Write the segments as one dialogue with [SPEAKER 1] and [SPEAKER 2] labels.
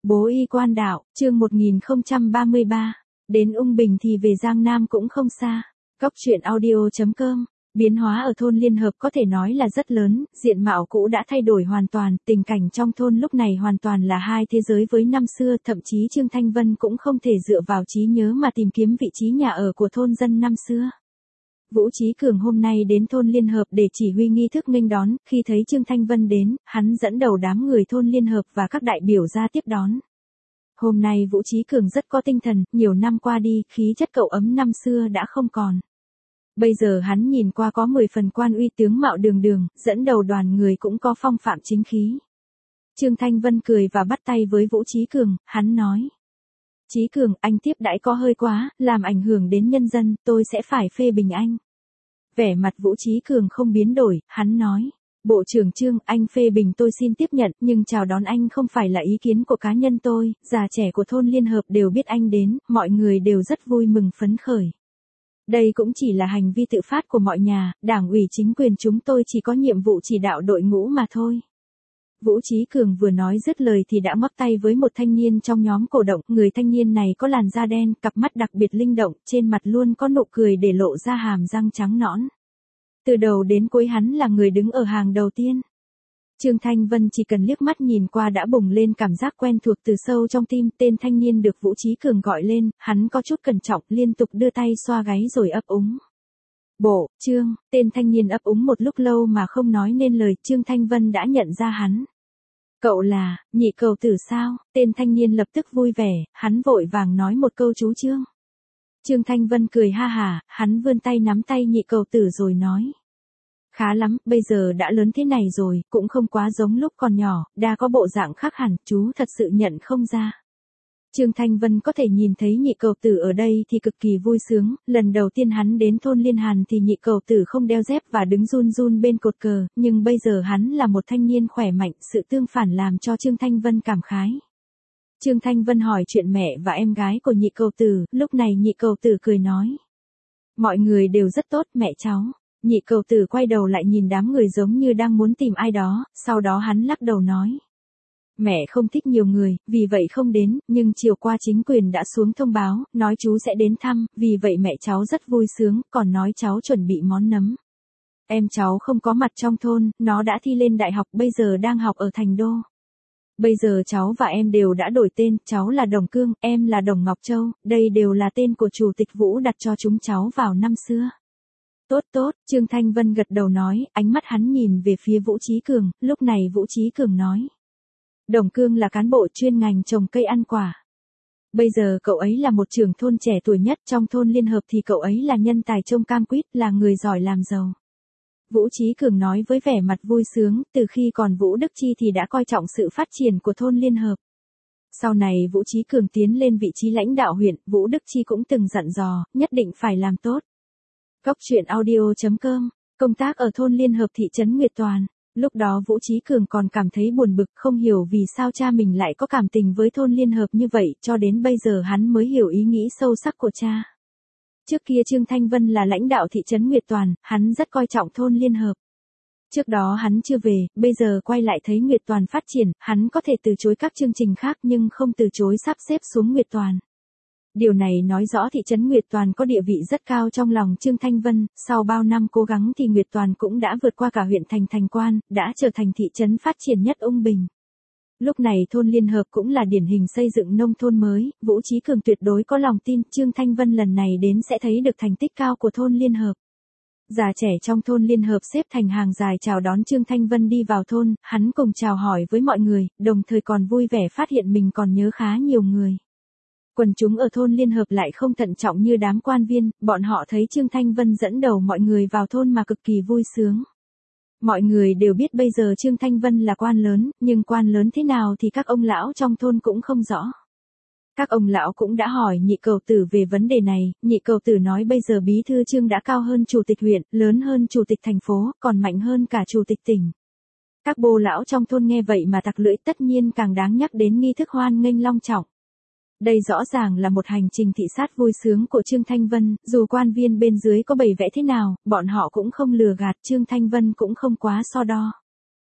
[SPEAKER 1] Bố y quan đạo, chương 1033. Đến Ung Bình thì về Giang Nam cũng không xa. Cóc truyện audio.com. Biến hóa ở thôn Liên Hợp có thể nói là rất lớn, diện mạo cũ đã thay đổi hoàn toàn, tình cảnh trong thôn lúc này hoàn toàn là hai thế giới với năm xưa, thậm chí Trương Thanh Vân cũng không thể dựa vào trí nhớ mà tìm kiếm vị trí nhà ở của thôn dân năm xưa. Vũ Chí Cường hôm nay đến thôn Liên Hợp để chỉ huy nghi thức nghênh đón, khi thấy Trương Thanh Vân đến, hắn dẫn đầu đám người thôn Liên Hợp và các đại biểu ra tiếp đón. Hôm nay Vũ Chí Cường rất có tinh thần, nhiều năm qua đi, khí chất cậu ấm năm xưa đã không còn. Bây giờ hắn nhìn qua có 10 phần quan uy, tướng mạo đường đường, dẫn đầu đoàn người cũng có phong phạm chính khí. Trương Thanh Vân cười và bắt tay với Vũ Chí Cường, hắn nói. Chí Cường, anh tiếp đãi có hơi quá, làm ảnh hưởng đến nhân dân, tôi sẽ phải phê bình anh. Vẻ mặt Vũ Chí Cường không biến đổi, hắn nói. Bộ trưởng Trương, anh phê bình tôi xin tiếp nhận, nhưng chào đón anh không phải là ý kiến của cá nhân tôi, già trẻ của thôn Liên Hợp đều biết anh đến, mọi người đều rất vui mừng phấn khởi. Đây cũng chỉ là hành vi tự phát của mọi nhà, đảng ủy chính quyền chúng tôi chỉ có nhiệm vụ chỉ đạo đội ngũ mà thôi. Vũ Chí Cường vừa nói dứt lời thì đã ngoắc tay với một thanh niên trong nhóm cổ động, người thanh niên này có làn da đen, cặp mắt đặc biệt linh động, trên mặt luôn có nụ cười để lộ ra hàm răng trắng nõn. Từ đầu đến cuối hắn là người đứng ở hàng đầu tiên. Trương Thanh Vân chỉ cần liếc mắt nhìn qua đã bùng lên cảm giác quen thuộc từ sâu trong tim, tên thanh niên được Vũ Chí Cường gọi lên, hắn có chút cẩn trọng, liên tục đưa tay xoa gáy rồi ấp úng. Bộ, Trương, tên thanh niên ấp úng một lúc lâu mà không nói nên lời, Trương Thanh Vân đã nhận ra hắn. Cậu là, nhị cầu tử sao? Tên thanh niên lập tức vui vẻ, hắn vội vàng nói một câu chú Trương. Trương Thanh Vân cười ha hả, hắn vươn tay nắm tay nhị cầu tử rồi nói. Khá lắm, bây giờ đã lớn thế này rồi, cũng không quá giống lúc còn nhỏ, đã có bộ dạng khác hẳn, chú thật sự nhận không ra. Trương Thanh Vân có thể nhìn thấy nhị cầu tử ở đây thì cực kỳ vui sướng, lần đầu tiên hắn đến thôn Liên Hàn thì nhị cầu tử không đeo dép và đứng run run bên cột cờ, nhưng bây giờ hắn là một thanh niên khỏe mạnh, sự tương phản làm cho Trương Thanh Vân cảm khái. Trương Thanh Vân hỏi chuyện mẹ và em gái của nhị cầu tử, lúc này nhị cầu tử cười nói. Mọi người đều rất tốt, mẹ cháu. Nhị cầu tử quay đầu lại nhìn đám người giống như đang muốn tìm ai đó, sau đó hắn lắc đầu nói. Mẹ không thích nhiều người, vì vậy không đến, nhưng chiều qua chính quyền đã xuống thông báo, nói chú sẽ đến thăm, vì vậy mẹ cháu rất vui sướng, còn nói cháu chuẩn bị món nấm. Em cháu không có mặt trong thôn, nó đã thi lên đại học, bây giờ đang học ở Thành Đô. Bây giờ cháu và em đều đã đổi tên, cháu là Đồng Cương, em là Đồng Ngọc Châu, đây đều là tên của Chủ tịch Vũ đặt cho chúng cháu vào năm xưa. Tốt tốt, Trương Thanh Vân gật đầu nói, ánh mắt hắn nhìn về phía Vũ Chí Cường, lúc này Vũ Chí Cường nói. Đồng Cương là cán bộ chuyên ngành trồng cây ăn quả. Bây giờ cậu ấy là một trưởng thôn trẻ tuổi nhất trong thôn Liên Hợp thì cậu ấy là nhân tài trông cam quýt, là người giỏi làm giàu. Vũ Chí Cường nói với vẻ mặt vui sướng, từ khi còn Vũ Đức Chi thì đã coi trọng sự phát triển của thôn Liên Hợp. Sau này Vũ Chí Cường tiến lên vị trí lãnh đạo huyện, Vũ Đức Chi cũng từng dặn dò, nhất định phải làm tốt. Cóc truyện audio.com, công tác ở thôn Liên Hợp thị trấn Nguyệt Toàn. Lúc đó Vũ Chí Cường còn cảm thấy buồn bực, không hiểu vì sao cha mình lại có cảm tình với thôn Liên Hợp như vậy, cho đến bây giờ hắn mới hiểu ý nghĩ sâu sắc của cha. Trước kia Trương Thanh Vân là lãnh đạo thị trấn Nguyệt Toàn, hắn rất coi trọng thôn Liên Hợp. Trước đó hắn chưa về, bây giờ quay lại thấy Nguyệt Toàn phát triển, hắn có thể từ chối các chương trình khác nhưng không từ chối sắp xếp xuống Nguyệt Toàn. Điều này nói rõ thị trấn Nguyệt Toàn có địa vị rất cao trong lòng Trương Thanh Vân, sau bao năm cố gắng thì Nguyệt Toàn cũng đã vượt qua cả huyện thành Thành Quan, đã trở thành thị trấn phát triển nhất Ung Bình. Lúc này thôn Liên Hợp cũng là điển hình xây dựng nông thôn mới, Vũ Chí Cường tuyệt đối có lòng tin Trương Thanh Vân lần này đến sẽ thấy được thành tích cao của thôn Liên Hợp. Già trẻ trong thôn Liên Hợp xếp thành hàng dài chào đón Trương Thanh Vân đi vào thôn, hắn cùng chào hỏi với mọi người, đồng thời còn vui vẻ phát hiện mình còn nhớ khá nhiều người. Quần chúng ở thôn Liên Hợp lại không thận trọng như đám quan viên, bọn họ thấy Trương Thanh Vân dẫn đầu mọi người vào thôn mà cực kỳ vui sướng. Mọi người đều biết bây giờ Trương Thanh Vân là quan lớn, nhưng quan lớn thế nào thì các ông lão trong thôn cũng không rõ. Các ông lão cũng đã hỏi nhị cầu tử về vấn đề này, nhị cầu tử nói bây giờ bí thư Trương đã cao hơn chủ tịch huyện, lớn hơn chủ tịch thành phố, còn mạnh hơn cả chủ tịch tỉnh. Các bô lão trong thôn nghe vậy mà tặc lưỡi, tất nhiên càng đáng nhắc đến nghi thức hoan nghênh long trọng. Đây rõ ràng là một hành trình thị sát vui sướng của Trương Thanh Vân, dù quan viên bên dưới có bày vẽ thế nào, bọn họ cũng không lừa gạt, Trương Thanh Vân cũng không quá so đo.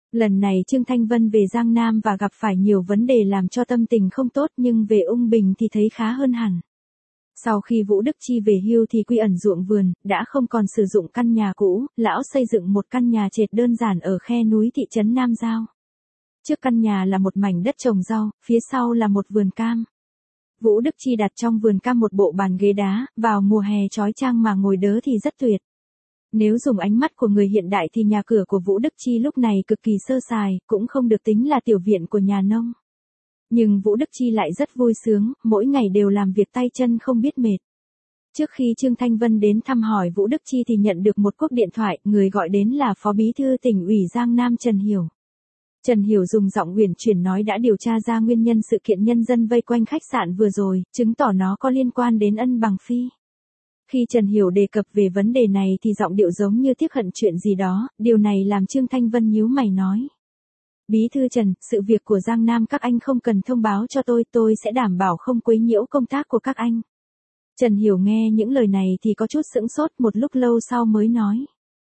[SPEAKER 1] Lần này Trương Thanh Vân về Giang Nam và gặp phải nhiều vấn đề làm cho tâm tình không tốt, nhưng về Ung Bình thì thấy khá hơn hẳn. Sau khi Vũ Đức Chi về hưu thì quy ẩn ruộng vườn, đã không còn sử dụng căn nhà cũ, lão xây dựng một căn nhà trệt đơn giản ở khe núi thị trấn Nam Giao. Trước căn nhà là một mảnh đất trồng rau, phía sau là một vườn cam. Vũ Đức Chi đặt trong vườn cam một bộ bàn ghế đá, vào mùa hè chói chang mà ngồi đỡ thì rất tuyệt. Nếu dùng ánh mắt của người hiện đại thì nhà cửa của Vũ Đức Chi lúc này cực kỳ sơ sài, cũng không được tính là tiểu viện của nhà nông. Nhưng Vũ Đức Chi lại rất vui sướng, mỗi ngày đều làm việc tay chân không biết mệt. Trước khi Trương Thanh Vân đến thăm hỏi Vũ Đức Chi thì nhận được một cuộc điện thoại, người gọi đến là Phó Bí thư Tỉnh ủy Giang Nam Trần Hiểu. Trần Hiểu dùng giọng uyển chuyển nói đã điều tra ra nguyên nhân sự kiện nhân dân vây quanh khách sạn vừa rồi, chứng tỏ nó có liên quan đến Ân Bằng Phi. Khi Trần Hiểu đề cập về vấn đề này thì giọng điệu giống như tiếc hận chuyện gì đó, điều này làm Trương Thanh Vân nhíu mày nói. Bí thư Trần, sự việc của Giang Nam các anh không cần thông báo cho tôi sẽ đảm bảo không quấy nhiễu công tác của các anh. Trần Hiểu nghe những lời này thì có chút sững sốt, một lúc lâu sau mới nói.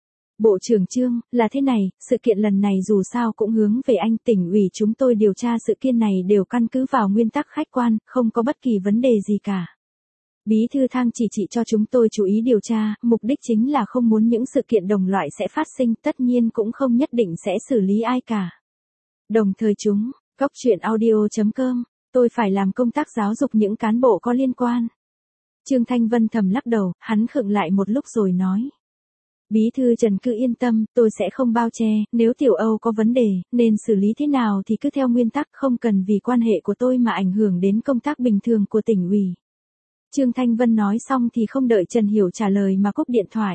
[SPEAKER 1] Bộ trưởng Trương, là thế này, sự kiện lần này dù sao cũng hướng về anh, tỉnh ủy chúng tôi điều tra sự kiện này đều căn cứ vào nguyên tắc khách quan, không có bất kỳ vấn đề gì cả. Bí thư Thang chỉ cho chúng tôi chú ý điều tra, mục đích chính là không muốn những sự kiện đồng loại sẽ phát sinh, tất nhiên cũng không nhất định sẽ xử lý ai cả. Đồng thời Cóc truyện audio.com, tôi phải làm công tác giáo dục những cán bộ có liên quan. Trương Thanh Vân thầm lắc đầu, hắn khựng lại một lúc rồi nói. Bí thư Trần cứ yên tâm, tôi sẽ không bao che, nếu Tiểu Âu có vấn đề, nên xử lý thế nào thì cứ theo nguyên tắc, không cần vì quan hệ của tôi mà ảnh hưởng đến công tác bình thường của tỉnh ủy. Trương Thanh Vân nói xong thì không đợi Trần Hiểu trả lời mà cúp điện thoại.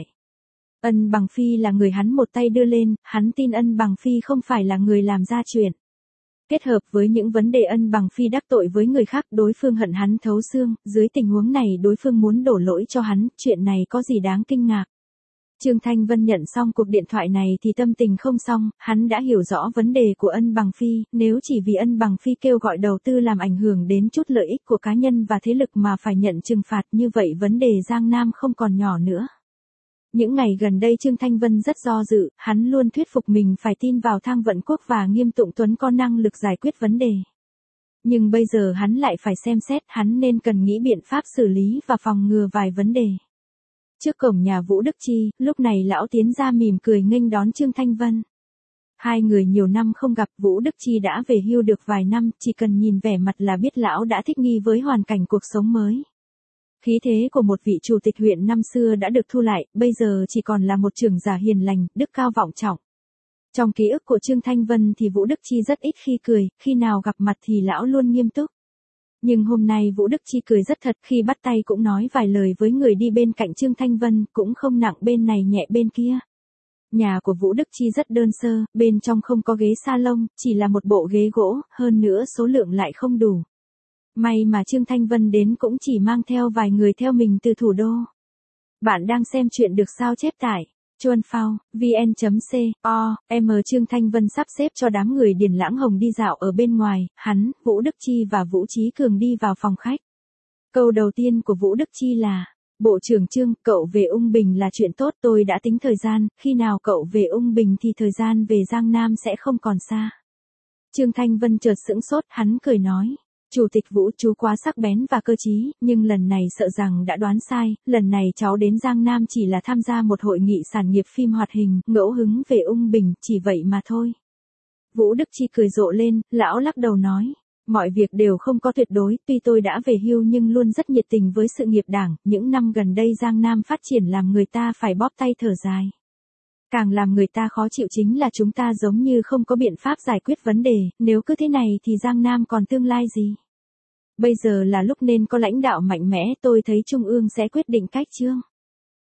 [SPEAKER 1] Ân Bằng Phi là người hắn một tay đưa lên, hắn tin Ân Bằng Phi không phải là người làm ra chuyện. Kết hợp với những vấn đề Ân Bằng Phi đắc tội với người khác, đối phương hận hắn thấu xương, dưới tình huống này đối phương muốn đổ lỗi cho hắn, chuyện này có gì đáng kinh ngạc. Trương Thanh Vân nhận xong cuộc điện thoại này thì tâm tình không xong, hắn đã hiểu rõ vấn đề của Ân Bằng Phi, nếu chỉ vì Ân Bằng Phi kêu gọi đầu tư làm ảnh hưởng đến chút lợi ích của cá nhân và thế lực mà phải nhận trừng phạt như vậy, vấn đề Giang Nam không còn nhỏ nữa. Những ngày gần đây Trương Thanh Vân rất do dự, hắn luôn thuyết phục mình phải tin vào Thang Vận Quốc và Nghiêm Tụng Tuấn có năng lực giải quyết vấn đề. Nhưng bây giờ hắn lại phải xem xét, hắn nên cần nghĩ biện pháp xử lý và phòng ngừa vài vấn đề. Trước cổng nhà Vũ Đức Chi, lúc này lão tiến ra mỉm cười nghênh đón Trương Thanh Vân. Hai người nhiều năm không gặp, Vũ Đức Chi đã về hưu được vài năm, chỉ cần nhìn vẻ mặt là biết lão đã thích nghi với hoàn cảnh cuộc sống mới. Khí thế của một vị chủ tịch huyện năm xưa đã được thu lại, bây giờ chỉ còn là một trưởng giả hiền lành, đức cao vọng trọng. Trong ký ức của Trương Thanh Vân thì Vũ Đức Chi rất ít khi cười, khi nào gặp mặt thì lão luôn nghiêm túc. Nhưng hôm nay Vũ Đức Chi cười rất thật, khi bắt tay cũng nói vài lời với người đi bên cạnh Trương Thanh Vân, cũng không nặng bên này nhẹ bên kia. Nhà của Vũ Đức Chi rất đơn sơ, bên trong không có ghế salon, chỉ là một bộ ghế gỗ, hơn nữa số lượng lại không đủ. May mà Trương Thanh Vân đến cũng chỉ mang theo vài người theo mình từ thủ đô. Bạn đang xem chuyện được sao chép tải Chuan Phao, vn.co.m. Trương Thanh Vân sắp xếp cho đám người Điền Lãng Hồng đi dạo ở bên ngoài, hắn, Vũ Đức Chi và Vũ Chí Cường đi vào phòng khách. Câu đầu tiên của Vũ Đức Chi là, Bộ trưởng Trương, cậu về Ung Bình là chuyện tốt, tôi đã tính thời gian, khi nào cậu về Ung Bình thì thời gian về Giang Nam sẽ không còn xa. Trương Thanh Vân chợt sững sốt, hắn cười nói. Chủ tịch Vũ, chú quá sắc bén và cơ trí, nhưng lần này sợ rằng đã đoán sai, lần này cháu đến Giang Nam chỉ là tham gia một hội nghị sản nghiệp phim hoạt hình, ngẫu hứng về Ung Bình, chỉ vậy mà thôi. Vũ Đức Chi cười rộ lên, lão lắc đầu nói, mọi việc đều không có tuyệt đối, tuy tôi đã về hưu nhưng luôn rất nhiệt tình với sự nghiệp đảng, những năm gần đây Giang Nam phát triển làm người ta phải bóp tay thở dài. Càng làm người ta khó chịu chính là chúng ta giống như không có biện pháp giải quyết vấn đề, nếu cứ thế này thì Giang Nam còn tương lai gì? Bây giờ là lúc nên có lãnh đạo mạnh mẽ, tôi thấy Trung ương sẽ quyết định cách chương.